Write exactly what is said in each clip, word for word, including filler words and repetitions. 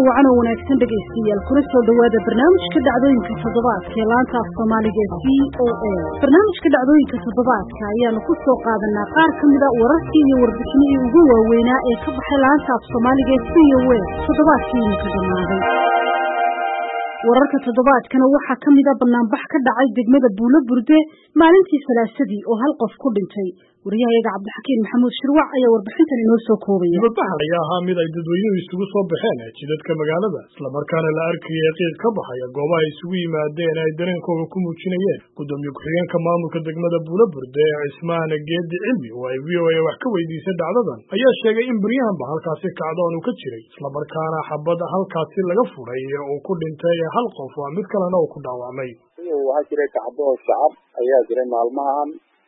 wacan oo wanaagsan dhageystayaal kuna soo dhawaada barnaamijka dhacdooyinka toddobaadka ee laanta af Soomaaliga ee V O A. Barnaamijka dhacdooyinka toddobaadka ayaanu ku soo qaadanaa qaar ka mid ah wararkii iyo warbixinihii ugu waaweynaa ee ka baxay laanta af Soomaaliga ee V O A toddobaadkii ka dhamaaday. wararka toddobaadkana waxaa ka mid ah banaanbax ka dhacay degmada Buulaburde maalintii Salaasadii oo hal qof ku dhintay. wariyahayaga Cabdixakiin Maxamuud Shirwac ayaa warbixintan inoo soo koobaya. Banaanbaxa ayaa ahaa mid ay dadweynuhu isugu soo baxeen jidadka magaalada, isla markaana la arkayay qiiq ka baxaya goobaha isugu yimaadeen ay dareenkooda ku muujinayeen. Gudoomiye ku-xigeenka maamulka degmada Buulaburde Cismaan Geedi Cilmi oo ay V O A wax ka weydiisay dhacdadan ayaa sheegay in baryahanba halkaasi kacdoon uu ka jiray, isla markaana xabad halkaasi laga furay oo ku dhintay hal qof oo mid kalena uu ku dhaawacmay. Waxaa jiray kacdoon shacab ayaa jiray maalmahan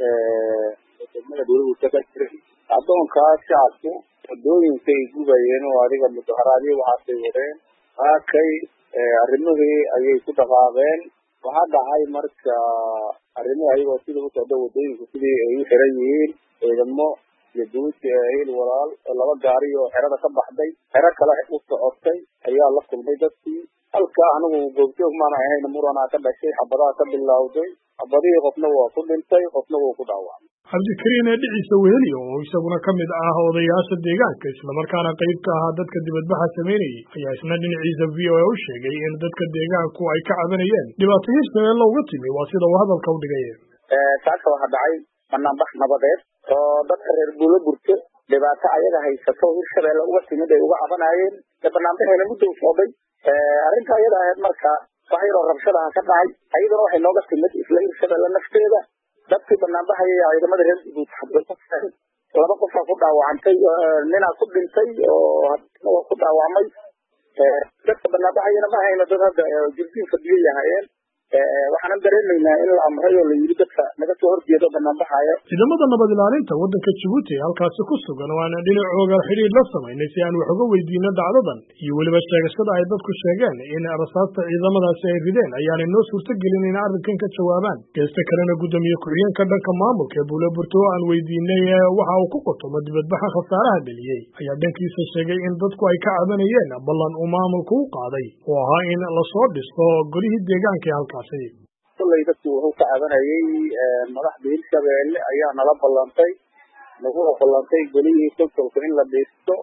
degmada Buulaburde ka jiray. Kacdoonkaas shacabku wadooyinka ay gubayeen oo adiga mudaharaadyo waxaasay wadeen. Halkay arrimihii ayay ku dhaqaaqeen. Waxaa dhacay marka arrimaha ayagoo sidii u socda wadooyinku sidii ay u xiran yihiin ciidamo iyo duuti ayl walaal laba gaari oo xerada ka baxday xero kale u socotay ayaa la kulmay dadkii. halka anigu goobjoog maana ahayn murana ka dhashay xabadaha ka bilowday xabadihii qofna waa ku dhintay qofna waa ku dhaawacmay. Cabdikariin Dhiciise Weheli oo isaguna ka mid ah odayaasha deegaanka isla markaana qayb ka ah dadka dibadbaxa sameynayay ayaa isna dhinaciisa V O A u sheegay in dadka deegaanku ay ka cabanayeen dhibaato hirshabeelle uga timi waa sida uu hadalka u dhigay. taas waxaa dhacay banaanbax nabadeed oo dadka reer Buulaburde dhibaato ayaga haysato hirshabeelle uga timid ay uga cabanayeen banaanbaxeena muddo socday. arrinta ayada ahayd marka waxyaro rabshadaha ka dhacay ayadana waxay nooga timid isla hirshabeelle nafteeda. dadkii banaanbaxaya ciidamada reer Buulaburde laba qof ku dhaawacantay nina ku dhintay oo ku dhaawacmay. dadka banaanbaxayana ma hayno dad hadda jirkiin fadhiyo yahaayeen. waxaan dareemaynaa in la amray oo la yiri dadka naga soo horjeedo banaanbaxaya. ciidamada nabad ilaalinta waddanka Djibouti halkaasi ku sugan oo aan dhinacooga xiriir la sameynay si aan wax uga weydiino dhacdadan iyo weliba sheegashada ay dadku sheegeen in rasaasta ciidamadaasi ay rideen ayaanay noo suurtagelin in arrinkan ka jawaabaan. geesta kalena gudoomiye ku-xigeenka dhanka maamulka ee Buulaburde oo aan weydiinay waxa uu ku qotomo dibadbaxa khasaaraha dhaliyay ayaa dhankiisa sheegay in dadku ay ka cabanayeen ballan uu maamulku u qaaday oo ahaa in la soo dhiso golihii deegaanka ee halkaas. kullay dadku wuxuu ka cabanayay madaxda hirshabeelle ayaa nala ballantay naguna ballantay golihii konsolka in la dhisto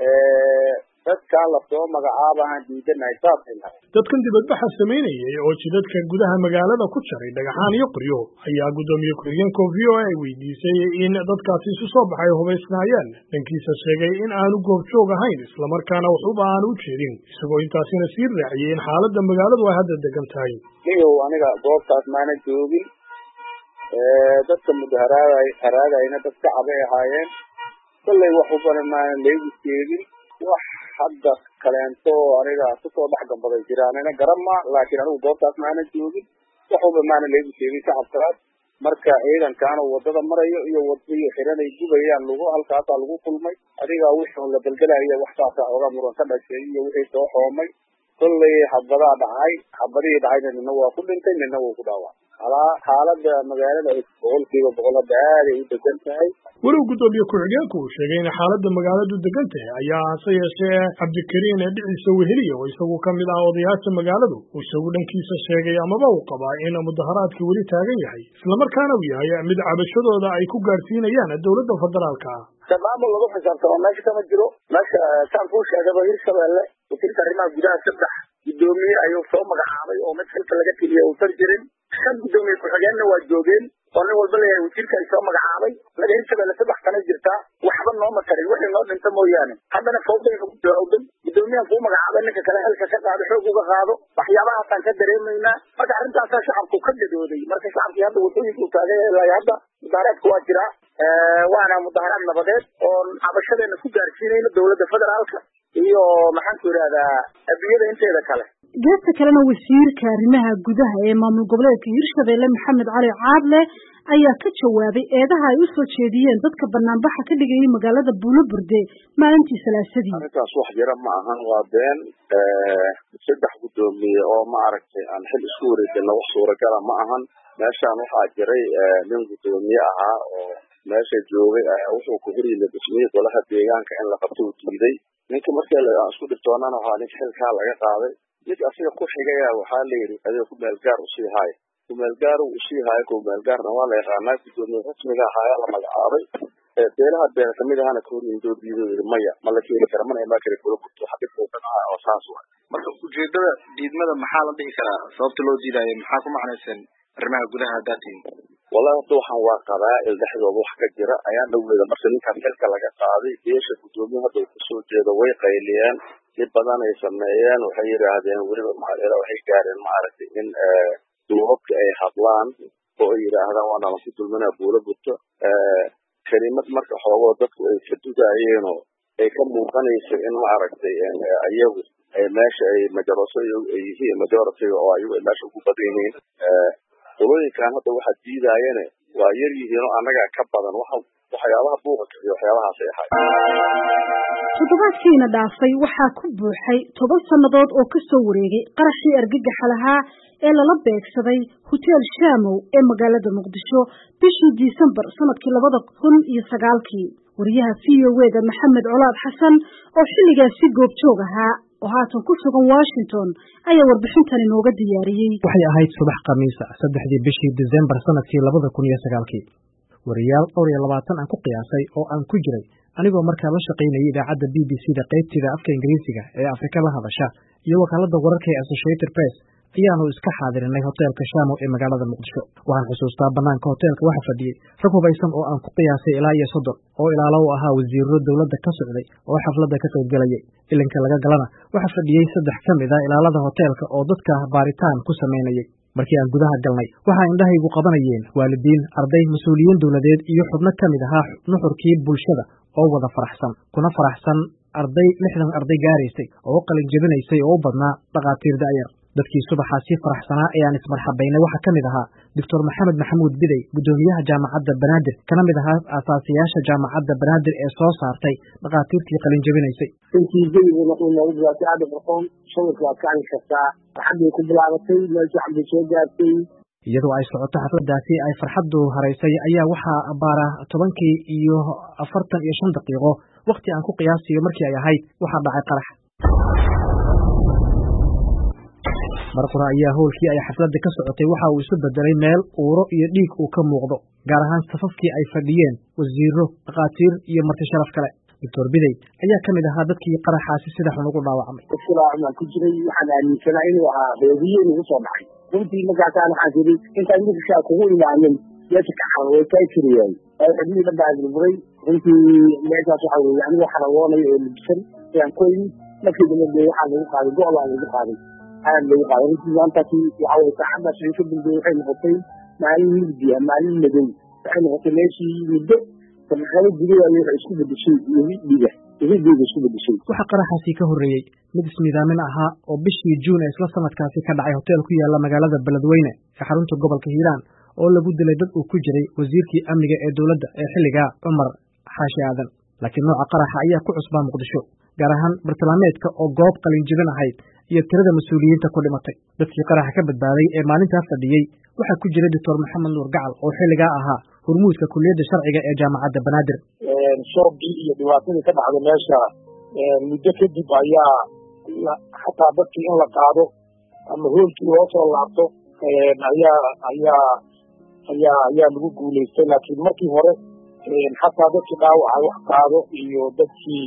dadkaa lasoo magacaabahan diidanahay saasay lahay. dadkan dibadbaxa sameynayay oo jidadka gudaha magaalada ku jaray dhagaxaan iyo qoryo ayaa gudoomiye ku-xigeenka V O A weydiisay in dadkaasi isu soo baxay hubaysnaayeen. dhankiisa sheegay in aanu goobjoog ahayn islamarkaana waxuba aanu u jeedin isagoo intaasina sii raaciyay in xaaladda magaaladu ay hadda degan tahay. niyow aniga goobtaas maana joogin. dadka mudaharaad haraadayna dad shacabay ahaayeen. kollay wax u badan maana leegu sheegin. wax hadda kaleento aniga kusoo dhex gambaday jiraan ina garama laakiin anigu goobtaas maana joogin. waxuba maana leegu sheegin shacabkaas. marka ciidankaana wadada marayo iyo wadada xiranay gubayaan lagu halkaasaa lagu kulmay. adiga wixii la dalgalaya wax saasa oga muran ka dhashay iyo wixii soo xoomay. kollay xabadaa dhacay xabadihii dhacayna nina waa ku dhintay nina waa ku dhaawacay. xaalada magaalada boqolkiiba boqol hadda aad ay u degan tahay. walow gudoomiye ku-xigeenku uu sheegay in xaaladda magaaladu degan tahay ayaa hase yeeshee Cabdikariin Dhiciise Weheli oo isagu ka mid ah odayaasha magaaladu uu isagu dhankiisa sheegay amaba uu qabaa in mudaharaadkii weli taagan yahay islamarkaana uu yahay mid cabashadooda ay ku gaarsiinayaan dowladda federaalka. maamul lagu xisaabtamo meesha kama jiro. meesha saan kuu sheegaba hirshabeelle wasiirka arrimaha gudaha saddex gudoomiye ayuu soo magacaabay oo mid xilka laga tiliya uusan jirin. shan gudoomiye ku-xigeenna waa joogeen oo nin walba leeyahay wasiirka ay soo magacaabay. laga hirshabeelle saddex kana jirtaa waxba nooma tarin wixii noo dhinta mooyaane. haddana fawday uday gudoomiyahan kuu magacaabay ninka kale xilka ka qaado xoog uga qaado waxyaabahaasaan ka dareemaynaa. marka arrintaasaa shacabku ka gadooday. marka shacabkii hadda wadooyinku taagay hadda mudaharaadku waa jiraa. waana mudaharaad nabadeed oo cabashadeena ku gaarsiinayna dowladda federaalka iyo maxaan ku yidhahdaa adduunyada inteeda kale. geesta kalena wasiirka arrimaha gudaha ee maamul goboleedka hirshabeelle Maxamed Cali Caadle ayaa ka jawaabay eedaha ay u soo jeediyeen dadka banaanbaxa ka dhigayay magaalada Buulaburde maalintii Salaasadii. arrintaas wax jira ma ahan waa been. saddex gudoomiye oo ma aragtay aan xil isku wareegin wax suuragal ma ahan. meeshaan waxaa jiray nin gudoomiye ahaa oo meesha joogay ayaa wuxuu ku horiyay dhismihii golaha deegaanka in la qabto uu diiday ninka markii la isku dhirtoonana waxaa ninka xilkaa laga qaaday mid asiga ku xigaya waxaa la yidhi adiga ku meel gaar usii haay ku meel gaar uu usii haayo ku meel gaarna waa la yaqaanaa gudoomiye rasmiga ahaa la magacaabay beelaha beela kamid ahana ka hor indoo diido yidhi maya ma la keeni kara mana imaa kara kula gurto waxa dhibka dhan ah oo saas waay marka ujeedada diidmada maxaa la dhihi karaa sababta loo diidaayo maxaa ku macnaysan arrimaha gudaha daatiin wallahi hadda waxaan waa qabaa'il dhexdooda wax ka jira ayaa dhaweeda marka ninkaan xilka laga qaaday beesha gudoomiye hadda uu kasoo jeedo way qayliyeen dib badan ay sameeyeen waxay yidhaahdeen weliba macalela waxay gaareen maaragtay in duubabka ay hadlaan oo ay yidhaahdaan waa nalanku dulminaa buula buto kelimad marka xoogoo dadku ay ka dugaayeenoo ay ka muuqanayso in maaragtay ayagu ay meesha ay majaraso ay yihiin majoritiga oo ayagu ay meesha ugu badan yihiin qolooyinkan hadda waxa diidaayene waa yar yihiin oo annagaa ka badan waxa waxyaabaha buuqa iyo waxyaabahaasay ahay toddobaadkiina dhaafay waxaa ku buuxay toban sannadood oo ka soo wareegay qaraxii argagaxa lahaa ee lala beegsaday hoteel Shamow ee magaalada Muqdisho bishii Disembar sanadkii labada kun iyo sagaalkii wariyaha V O A da Maxamed Colaad Xasan oo xilligaasi goobjoog ahaa oo haatan ku sugan Washington ayaa warbixintan inooga diyaariyay waxay ahayd subax khamiis ah saddexdii bishii Disembar sanadkii labada kun iyo sagaalkii wariyaal dhowr iyo labaatan aan ku qiyaasay oo aan ku jiray anigoo markaa la shaqaynayay idaacadda B B C da qaybtida afka Ingiriisiga ee Afrika la hadasha iyo wakaaladda wararka ee Associated Press ayaanu iska xaadirinay hoteelka Shamow ee magaalada Muqdisho waxaan xusuustaa banaanka hoteelka waxa fadhiyay rag hubaysan oo aan ku qiyaasay ilaa iyo soddon oo ilaalo u ahaa wasiirro dowladda ka socday oo xafladda ka qayb galayay ilinka laga galana waxa fadhiyay saddex ka mid ah ilaalada hoteelka oo dadka baaritaan ku sameynayay markii aan gudaha galnay waxa indhahaygu qabanayeen waalidiin arday mas'uuliyiin dowladeed iyo xubno ka mid ahaa nuxurkii bulshada oo wada faraxsan kuna faraxsan arday lixdan arday gaaraysay oo qalin jabinaysay oo u badnaa dhaqaatiir da'yar dadkii subaxaasi faraxsanaa ee aan ismarxabaynay waxaa ka mid ahaa doctor maxamed maxamuud bidey gudoomiyaha jaamacadda banaadir kana mid ahaa aasaasiyaasha jaamacadda banaadir ee soo saartay dhaqaatiirtii qalin jabinaysay intii jawiga noqon loogu bilaabtay aada farqoon sawirka waad ka arki kartaa farxaddii ku bilaabatay meesha xabdi soo gaartay iyadoo ay socoto xafladdaasi ay farxaddu haraysay ayaa waxaa abbaara tobankii iyo afartan iyo shan daqiiqo wakhti aan ku qiyaasiyo markii ay ahayd waxaa dhacay qarax mar qura ayaa howlkii ay xafladda ka socotay waxa uu isu bedelay meel uuro iyo dhiig uu ka muuqdo gaar ahaan safafkii ay fadhiyeen wasiirro dhaqaatiir iyo marti sharaf kale doctor bidey ayaa ka mid ahaa dadkii qaraxaasi sida xun ugu dhaawacmay iskilaamaa ku jiray waxaan aaminsanaa inuu ahaa reediye nagu soo dhacay runtii markaasaan waxaan tiri intaan midkaa kugu imaanin meesha ka xarway kaa jiriyay xubnihii dhan baa burburay runtii meeshaas waxaa weeye anigoo xarawoonaya oo labisan ayaan ku imi markii dambe waxaa lagu qaaday go' baa lagu qaaday aad lagu qaaday runtii maantaasi waxa weye saacaddaas wixii ka dambeeyey waxay noqotay maalin mugdiya maalin madow waxay noqotay meeshii muddo daqiiqado gudaheeda waxay isku bedeshay dhiiga dhiiga isku bedeshay waxaa qaraxaasi ka horreeyey mid ismiidaamin ahaa oo bishii juun ee isla sanadkaasi ka dhacay hotel ku yaala magaalada Beledweyne ee xarunta gobolka Hiiraan oo lagu dilay dad uu ku jiray wasiirkii amniga ee dowladda ee xilligaa Cumar Xaashi Aadan laakiin nooca qaraxa ayaa ku cusbaa Muqdisho gaar ahaan bartilmaameedka oo goob qalin jabin ahayd iyo tirada mas'uuliyiinta ku dhimatay dadkii qaraxa ka badbaaday ee maalintaas fadhiyey waxaa ku jiray doctor maxamed nuur gacal oo xilligaa ahaa hormuudka kulliyadda sharciga ee jaamacadda banaadir shoogii iyo dhibaatadii ka dhacday meesha muddo kadib ayaa xataa dadkii in la qaado ama hoolkii loo soo laabto ayaa ayaa ayaa ayaa lagu guulaystay laakiin markii hore xataa dadkii dhaawaca wax qaado iyo dadkii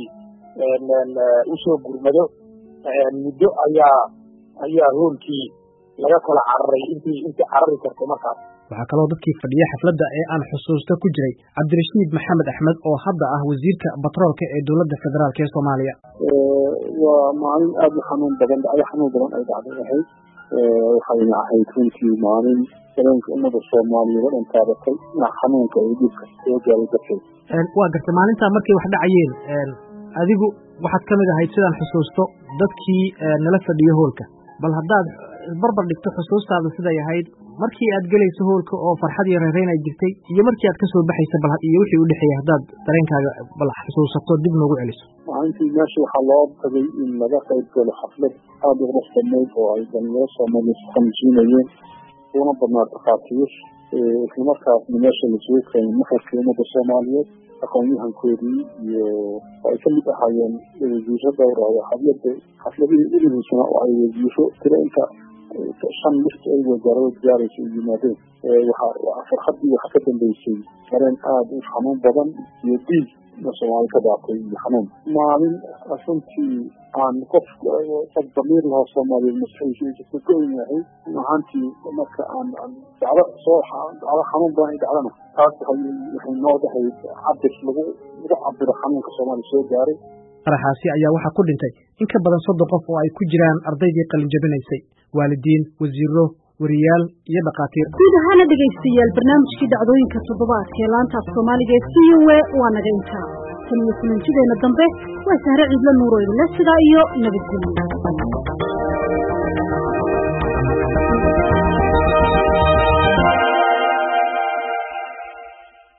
usoo gurmado muddo ayaa ayaa hoolkii laga kala cararay intii intii carari kartay markaas waxaa kaloo dadkii fadhiya xafladda ee aan xusuusta ku jiray cabdirashiid maxamed axmed oo hadda ah wasiirka batroolka ee dowladda federaalk ee Soomaaliya waa maalin aad u xanuun badan dhacdo xanuun badan ay dhacday ahayd waxayna ahayd runtii maalin dareenka ummada Soomaaliyeed oo taabatay xanuunka ay dhibka soo gaaray dadkay waa gartay maalintaa markay wax dhacayeen adigu waxaad ka mid ahayd sidaan xusuusto dadkii nala fadhiyo hoolka bal haddaad barbar dhigto xusuustaada siday ahayd markii aad gelayso hoolka oo farxad iyo reereyn ay jirtay iyo markii aad ka soo baxaysa bal iyo wixii u dhexeeyay haddaad dareenkaaga bal xusuusato dib noogu celiso maalintii meesha waxaa loo tagay in laga qayb galo xaflad aada u rasmayd oo ay dhalinyaro Soomaaliyeed ku qanjiinayeen una badnaa dhakhaatiir islamarkaasna meesha lasugu keenay maharka ummadda soomaaliyeed aqoon-yahankoodii iyo ay ka mid ahaayeen wasiiro dhowr ah xaflada xafladihii ulihiisana oo ay wasiiro tiro inta shan lifta ay wasaarada gaaraysa u yimaadeen waxa farxaddii waxa ka dambeysay dareen aada u xanuun badan iyo dhiig soomaali ka dhaafay iyo xanuun maalin runtii aan qof qof damiir lahaa soomaaliyeed maskaxiisa ka goyn yahay ahaantii marka aan dacdo soo dacdo xanuun badan ay dhacdana taas waxay noo dhahay cabir lagu lagu cabiro xanuunka soomaaliya soo gaaray qaraxaasi ayaa waxaa ku dhintay in ka badan soddon qof oo ay ku jiraan ardaydii qalin jabinaysay waalidiin wasiiro wariyaal iyo dhakhaatiir guud ahaana dhegaystayaal barnaamijkii dhacdooyinka toddobaadka ee laanta af soomaaliga ee c o a waa naga intaa tan iyo kulantideena dambe waa sahre ciidla nuuro idinle sidaa iyo nabadgelyo